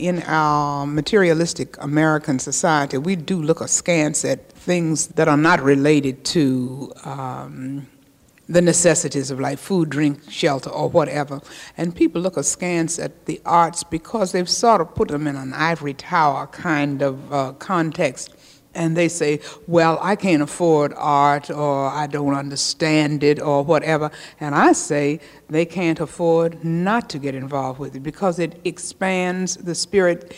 in our materialistic American society, we do look askance at things that are not related to the necessities of life, food, drink, shelter, or whatever. And people look askance at the arts because they've sort of put them in an ivory tower kind of context. And they say, well, I can't afford art, or I don't understand it, or whatever. And I say they can't afford not to get involved with it because it expands the spirit.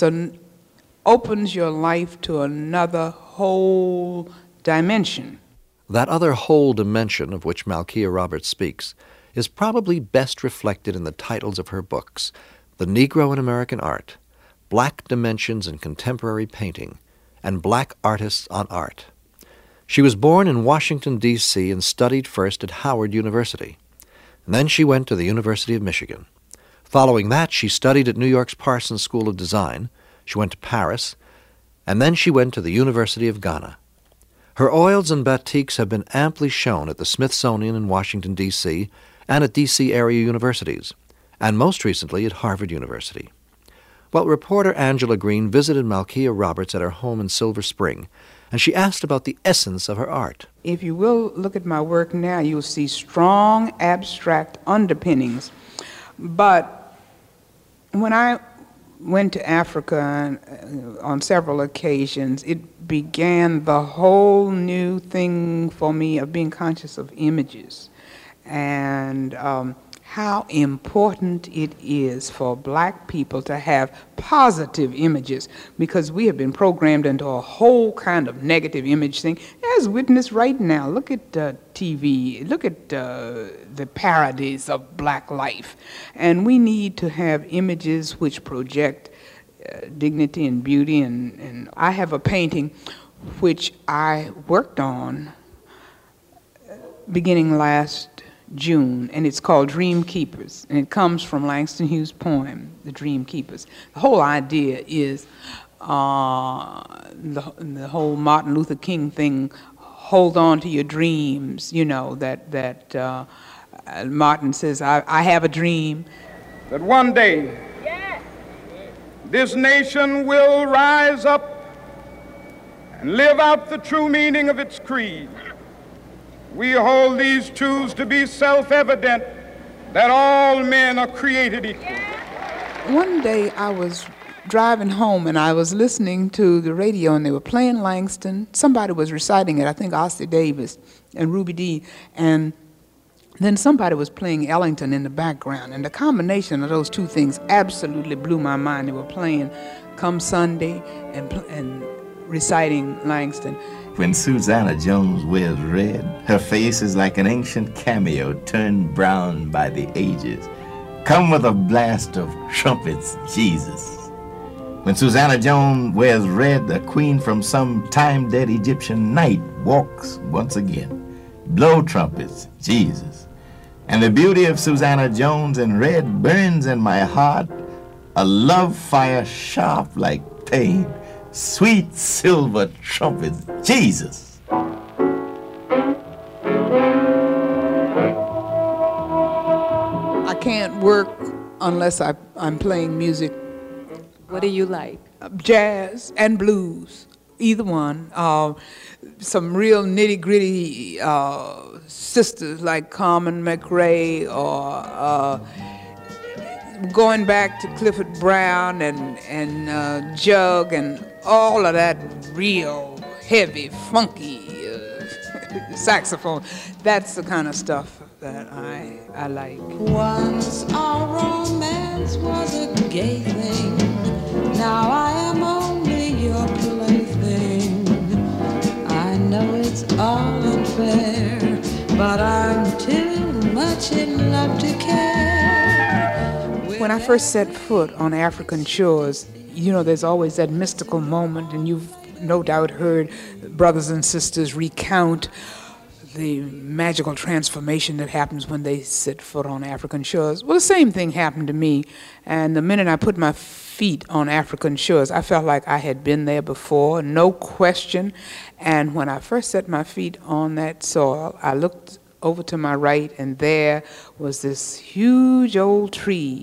Opens your life to another whole dimension. That other whole dimension of which Malkia Roberts speaks is probably best reflected in the titles of her books, The Negro in American Art, Black Dimensions in Contemporary Painting, and Black Artists on Art. She was born in Washington, D.C., and studied first at Howard University. And then she went to the University of Michigan. Following that, she studied at New York's Parsons School of Design. She went to Paris, and then she went to the University of Ghana. Her oils and batiks have been amply shown at the Smithsonian in Washington, D.C., and at D.C. area universities, and most recently at Harvard University. Well, reporter Angela Green visited Malkia Roberts at her home in Silver Spring, and she asked about the essence of her art. If you will look at my work now, you'll see strong abstract underpinnings. But when I went to Africa on several occasions, it began the whole new thing for me of being conscious of images and how important it is for black people to have positive images, because we have been programmed into a whole kind of negative image thing, as witnessed right now. Look at TV, look at the parodies of black life. And we need to have images which project dignity and beauty. And I have a painting which I worked on beginning last June, and it's called Dream Keepers, and it comes from Langston Hughes' poem, The Dream Keepers. The whole idea is the whole Martin Luther King thing, hold on to your dreams, you know, that Martin says, I have a dream. That one day, this nation will rise up and live out the true meaning of its creed. We hold these truths to be self-evident, that all men are created equal. One day I was driving home and I was listening to the radio and they were playing Langston. Somebody was reciting it, I think Ossie Davis and Ruby Dee, and then somebody was playing Ellington in the background, and the combination of those two things absolutely blew my mind. They were playing Come Sunday and reciting Langston. When Susanna Jones wears red, her face is like an ancient cameo turned brown by the ages. Come with a blast of trumpets, Jesus. When Susanna Jones wears red, a queen from some time-dead Egyptian night walks once again. Blow trumpets, Jesus. And the beauty of Susanna Jones in red burns in my heart, a love fire sharp like pain. Sweet silver trumpets, Jesus. I can't work unless I'm playing music. What do you like? Jazz and blues, either one. Some real nitty-gritty sisters like Carmen McRae, or going back to Clifford Brown and Jug and all of that real heavy, funky saxophone. That's the kind of stuff that I like. Once our romance was a gay thing. Now I am only your plaything. I know it's all unfair, but I'm too much in love to care. When I first set foot on African shores, you know, there's always that mystical moment, and you've no doubt heard brothers and sisters recount the magical transformation that happens when they set foot on African shores. Well, the same thing happened to me, and the minute I put my feet on African shores, I felt like I had been there before, no question. And when I first set my feet on that soil, I looked over to my right, and there was this huge old tree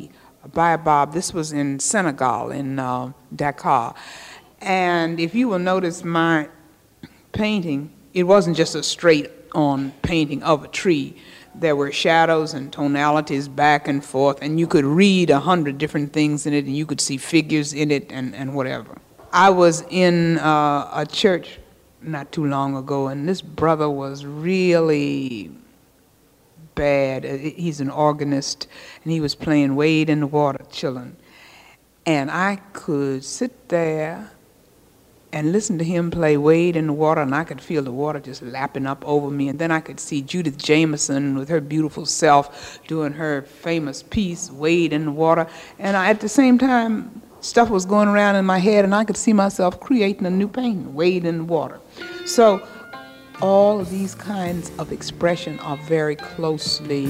baobab. This was in Senegal, in Dakar. And if you will notice my painting, it wasn't just a straight-on painting of a tree. There were shadows and tonalities back and forth, and you could read 100 different things in it, and you could see figures in it and whatever. I was in a church not too long ago, and this brother was really bad. He's an organist, and he was playing Wade in the Water, chillin'. And I could sit there and listen to him play Wade in the Water, and I could feel the water just lapping up over me. And then I could see Judith Jameson with her beautiful self doing her famous piece, Wade in the Water. And at the same time, stuff was going around in my head, and I could see myself creating a new painting, Wade in the Water. So all of these kinds of expression are very closely,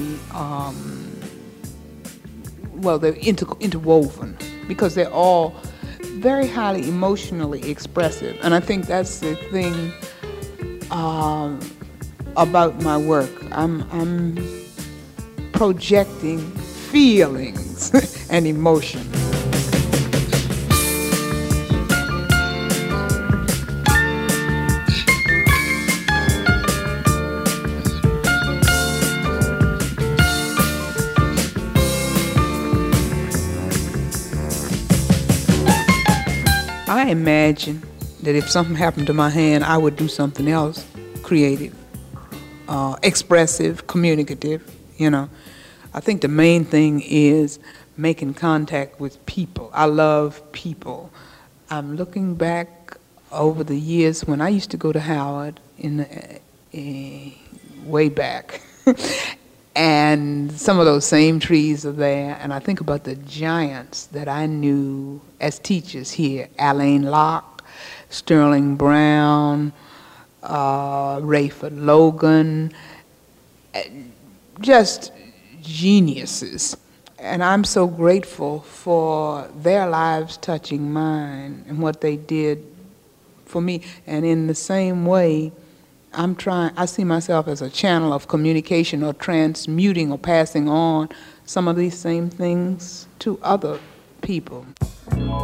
they're interwoven, because they're all very highly emotionally expressive. And I think that's the thing about my work. I'm projecting feelings and emotion. I imagine that if something happened to my hand, I would do something else, creative, expressive, communicative, you know. I think the main thing is making contact with people. I love people. I'm looking back over the years when I used to go to Howard way back. And some of those same trees are there, and I think about the giants that I knew as teachers here: Alain Locke, Sterling Brown, Rayford Logan, just geniuses. And I'm so grateful for their lives touching mine and what they did for me. And in the same way, I see myself as a channel of communication, or transmuting or passing on some of these same things to other people.